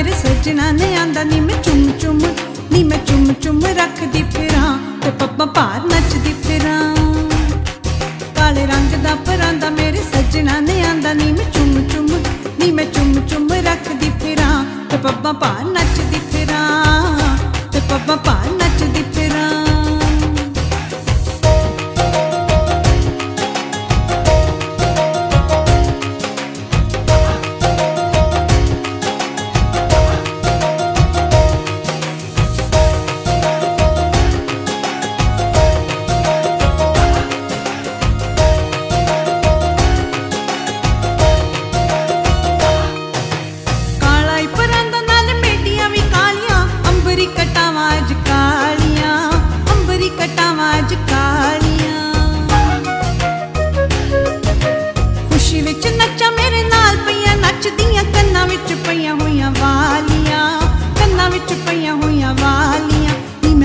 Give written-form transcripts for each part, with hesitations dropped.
मेरे सजना ने आंदा नी मैं चुम चुम रखदी फिरां ते पप्पा भार नचदी फिरां। काले रंग दा परांदा मेरे सजना ने आंदा नी मैं चुम चुम रखदी फिरां ते पप्पा भार नचदी फिरां ते पप्पा भार नचदी फिरां। खुशी विच नचा मेरे नाल पईयां नचदियां कन्नां विच पईयां होईयां वालियां, कन्नां विच पईयां होईयां वालियां। नी मैं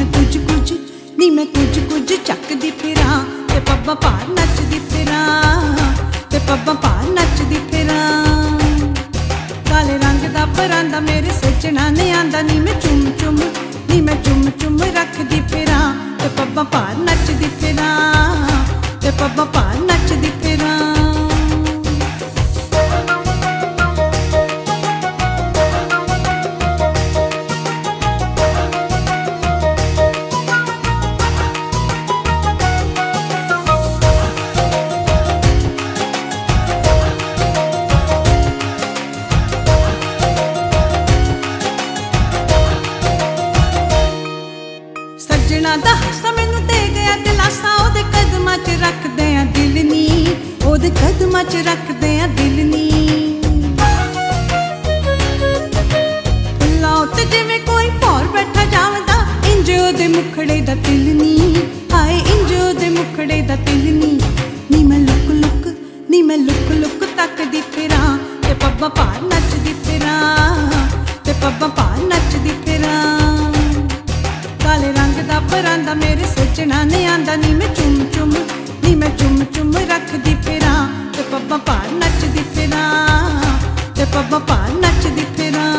कुछ चकदी फिरां ते पप्पा भार नचदी फिरां ते पप्पा भार नचदी फिरां। काले रंग दा परांदा मेरे सजना ने आंदा नी मैं चुम चुम रखदी फिरां ते पप्पा भार नचदी फिरां ते पप्पा भार नचदी फिरां। सजना दा हासा मैनू दे गया दिलासा ओदे कदमां च रखदे आ दिल नी, ओदे कदमां च रखदे आ दिल नी। फुल्लां उत्ते जिवें कोई भौर बैठा जावदा इंज ओदे मुखड़े दा तिल नी, हाय इंज ओदे मुखड़े दा तिल नी। नी मैं लुक तकदी फिरां ते पप्पा भार नचदी फिरां ते पप्पा भार नचदी फिरां। काले रंग दा परांदा मेरे सजना ने आंदा नी मैं चुम चुम रखदी फिरां ते पप्पा भार नचदी फिरां ते पप्पा भार नचदी फिरां।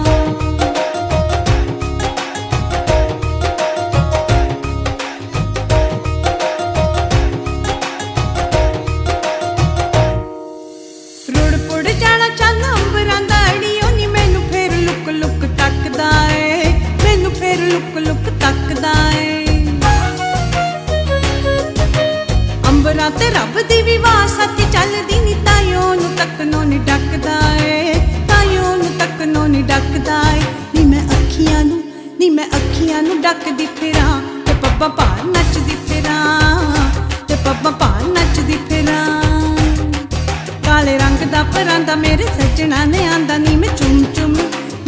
रुड़ पुड़ जाना चल अंबरां दा अड़ियो नी मैनू फेर लुक तकदा ए, मैनू फेर लुक तकदा ए। अंबरां ते रब दी भी वास अति चलदी नी ताइयों नू तकनों नी डकदा ए, ताइयों नू तकनों नी डकदा ए। नी मैं अखियां नू डकदी फिरां ते पप्पा भार नचदी फिरां ते पप्पा भार नचदी फिरां। काले रंग दा परांदा मेरे सजना ने आंदा नी मैं चुम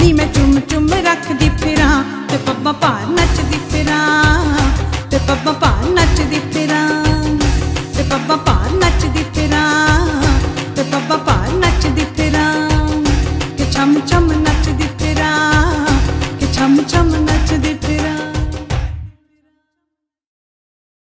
चुम रखदी फिरां ते पप्पा भार नचदी फिरां ते पप्पा भार